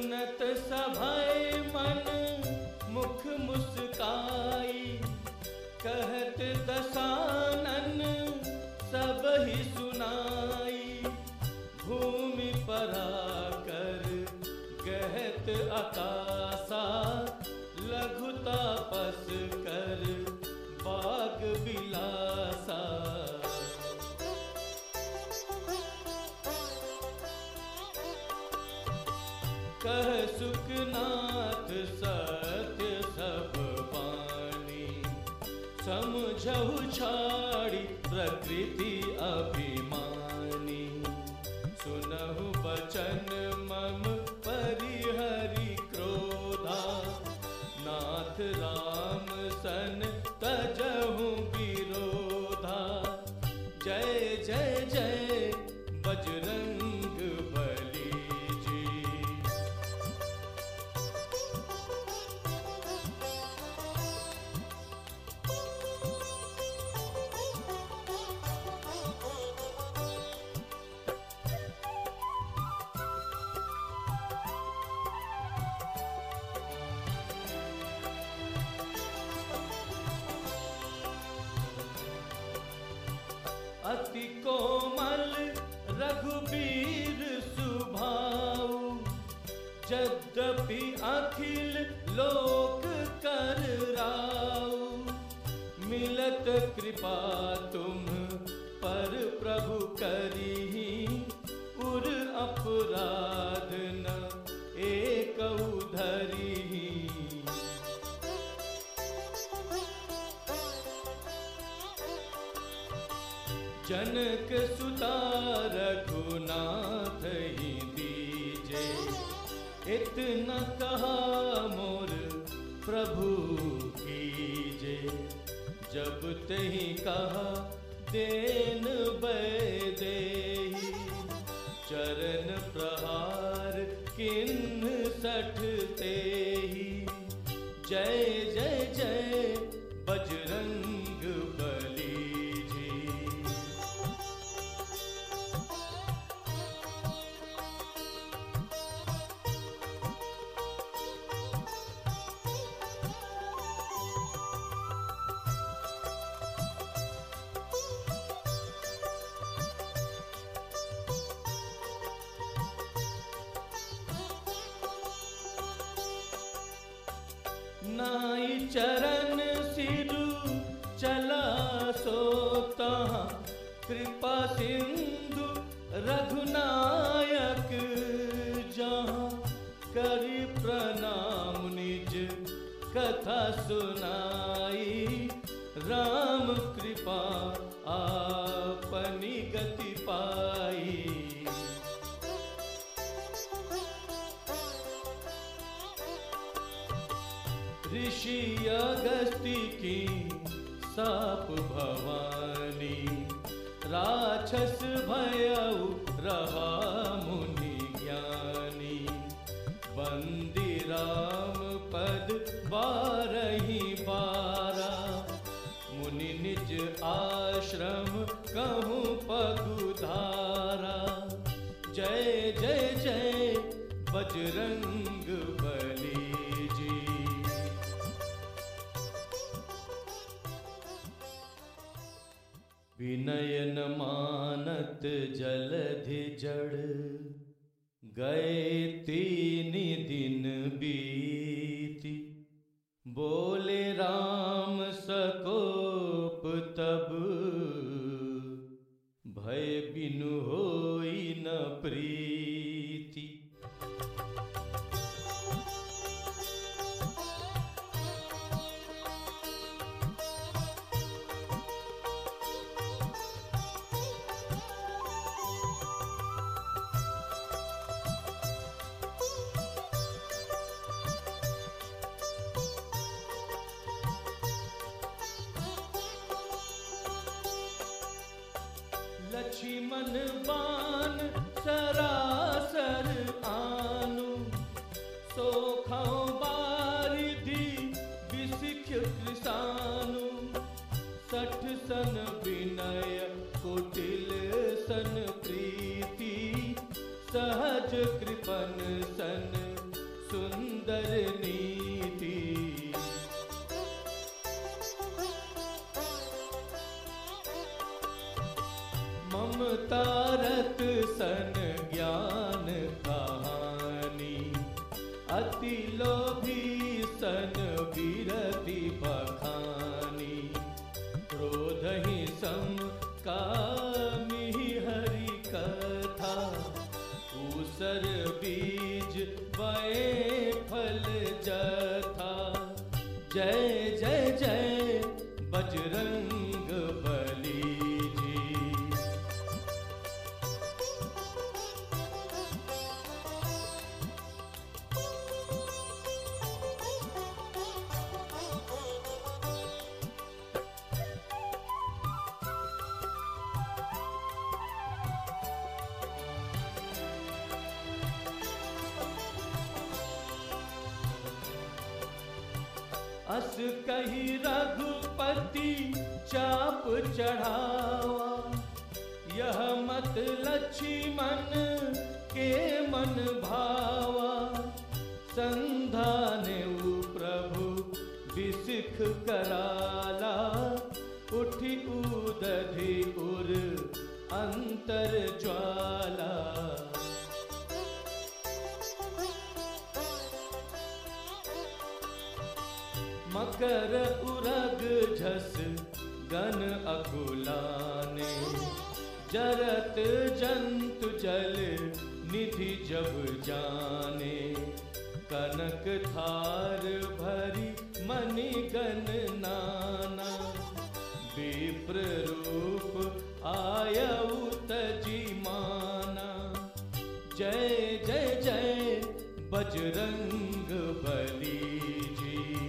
सुनत सभय मन मुख मुस्काई, कहत दशानन सब ही सुनाई। भूमि पर आकर कहत आकाशा, लघुता पस कर बाग बिलासा। कह सुखनाथ सत्य सब बानी, समझहु छाड़ी प्रकृति अभिमानी। सुनहु बचन मम परिहरि क्रोधा, नाथ राम सन तजहु विरोधा। जय जय जय बजरंग बली जी। अति कोमल रघुबीर सुभाऊ, यद्यपि अखिल लोक कर राऊ। मिलत कृपा तुम पर प्रभु करिहि, पुर अपराध न एकउ धरिहि। जनक सुता रघुनाथ ही दीजे, इतना कहा मोर प्रभु कीजे। जब तही कहा देन बैदेही, चरण प्रहार किन्ह सठते ही। जय जय जय बजरंग बली। नाई चरण सिरु चला सोता, कृपा सिंधु रघुनायक जहाँ। करि प्रणाम निज कथा सुनाई, राम कृपा आपनी गति पाई। ऋषि अगस्ती की साप भवानी, राक्षस भयउ रहा मुनि ज्ञानी। बंदी राम पद बारही बारा, मुनि निज आश्रम कहूँ पगुधारा। जय जय जय बजरंग बली जी। विनय न मानत जलधि जड़, गए 3 दिन बीती। बोले राम सकोप तब, भय बिनु होई न प्रीति। लक्ष्मण बान सरासर आनु, सोखौ बारिधि बिसिख कृसानु। 60 सन विनय कुटिल सन प्रीति, सहज कृपन सन सन ज्ञान कहानी, अति लोभी सन विरति बखानी। क्रोध ही सम कामी हरि कथा, ऊसर बीज बए फल जथा। जय जय जय बजरंग बली जी। अस कही रघुपति चाप चढ़ावा, यह मत लक्ष्मण के मन भावा। संधानेउ प्रभु बिसिख कराला, उठी उदधि उर अंतर ज्वाला। मकर उरग झस गन अकुलाने, जरत जंतु जल निधि जब जाने। कनक थार भरी मणिगण नाना, विप्र रूप आयउ तजी माना। जय जय जय बजरंग बली जी।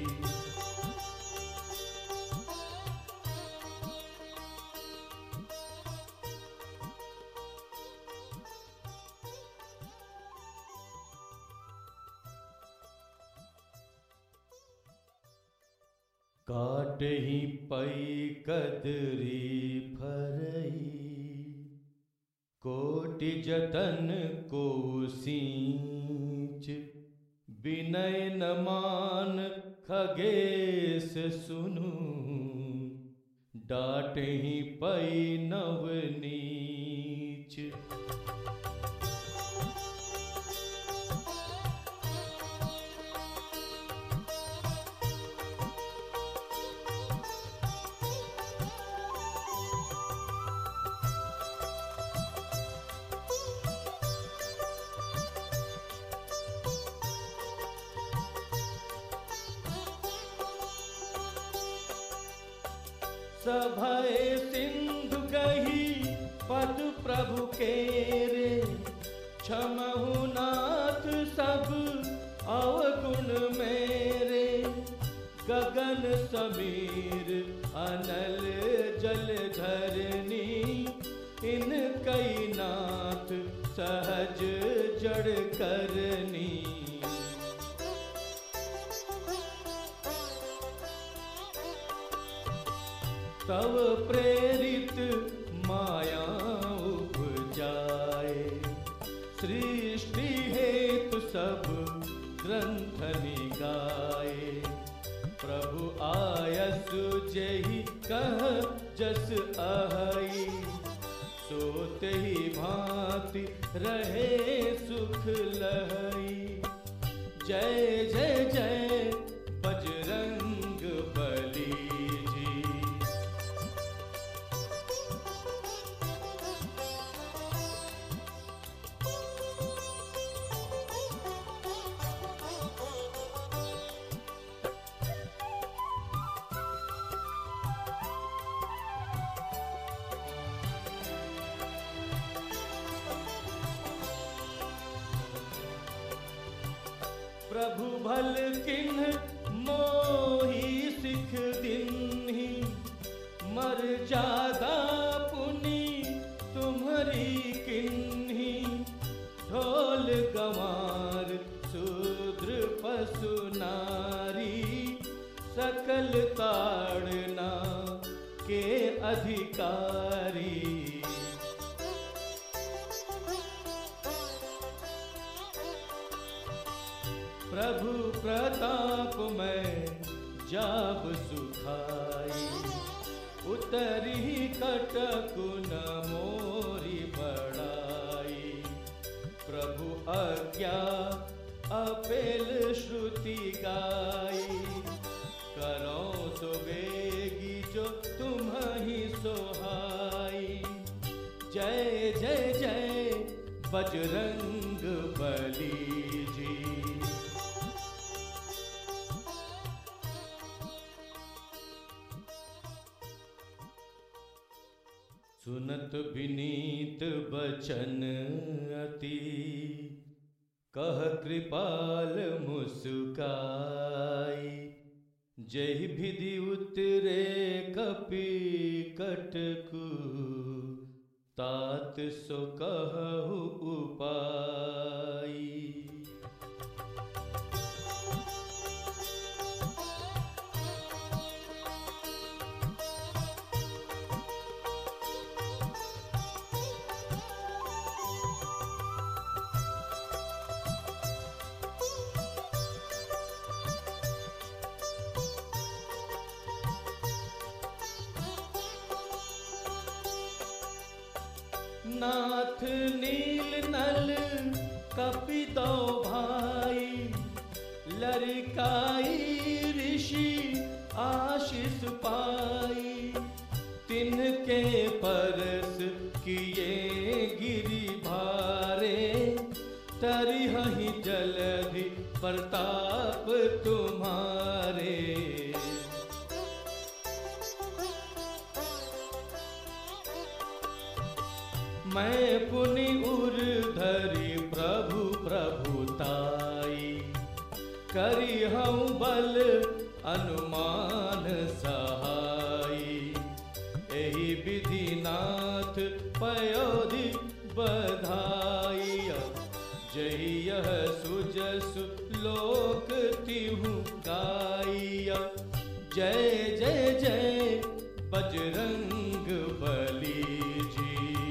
काटहि पई कदरी फरई, कोटि जतन को सींच। विनय न मान खगेश सुनु, डांटहि पई नव नीच। सभय सिंधु गही पद प्रभु केरे, क्षमहु नाथ सब अवगुण मेरे। गगन समीर अनल जल धरनी, इन कई नाथ सहज जड़ करनी। तव प्रेरित माया उपजाए, सृष्टि हेतु सब ग्रंथ निगाए। प्रभु आयसु जेहि कह जस अहई, सोते ही भांति रहे सुख लहई। जय जय जय बजरंग बली जी। प्रभु भल किन्ह मोहि सिख दिन्हि, मर्यादा पुनि तुम्हारी किन्हि। ढोल गंवार शूद्र पशु नारी, सकल ताड़ना के अधिकारी। प्रभु प्रताप में जाब सुखाई, उतरी कटक न मोरी बड़ाई। प्रभु आज्ञा अपेल श्रुति गाई। करो सो बेगी जो तुम्हि सोहाई। जय जय जय बजरंग बली जी। सुनत विनीत बचन अति, कह कृपाल मुस्काई। जय विधि उतरे कपि कटकु, तात सो कहु उपाई। नाथ नील नल कपि दो भाई। लरिकाई ऋषि आशीष पाई। तिनके परस किए गिरि भारे। तरिहहि जलधि प्रताप तुम्हारे। मैं पुनि उर धरि प्रभु प्रभुताई। करी हूँ बल अनुमान सहाई। एहि विधि नाथ पयोधि बधाई। जय यह सुजसु लोक तिहु गाई। जय जय जय बजरंग बली जी।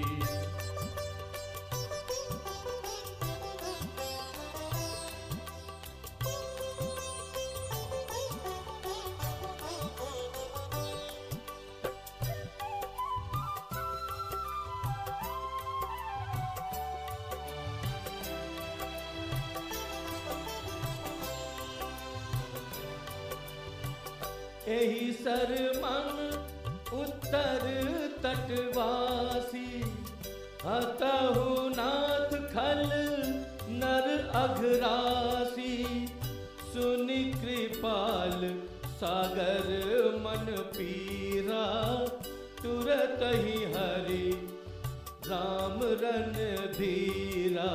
एहि सरमन उत्तर तटवासी। हतहु नाथ खल नर अघरासी। सुनि कृपाल सागर मन पीरा। तुरत ही हरि राम रन धीरा।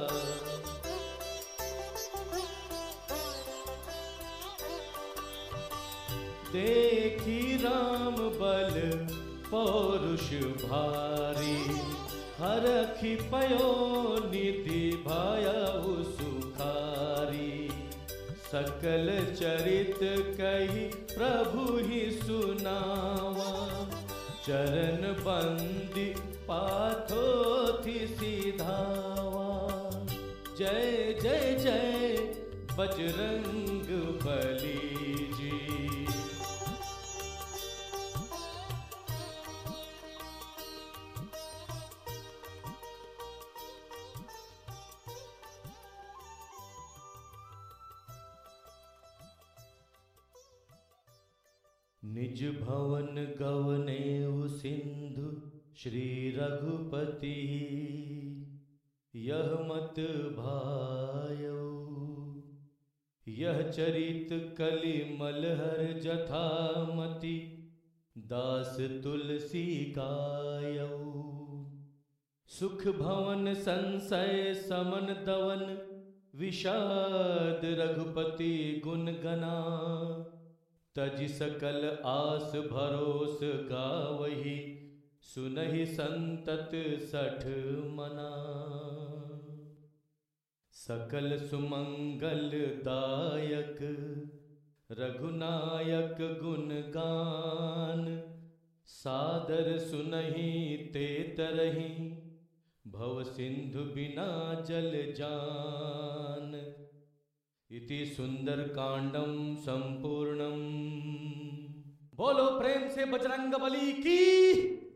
देखी राम बल पौरुष भारी। हरखि पयो निधि भयउ सुखारी। सकल चरित कही प्रभु ही सुनावा। चरण बंदी पाथोथि सीधावा। जय जय जय बजरंग बली जी। निज भवन गवनेउ सिंधु श्री रघुपति। यह मत भायौ। यह चरित कलि मलहर जथामति। दास तुलसी गायौ। सुख भवन संशय समन दवन। विषाद रघुपति गुण गना। तज सकल आस भरोस गावही। सुनहि संतत सठ मना। सकल सुमंगल दायक रघुनायक गुण गान। सादर सुनहि ते तरहि। भव सिंधु बिना जल जान। इति सुंदर कांडम संपूर्णम। बोलो प्रेम से बजरंग बली की।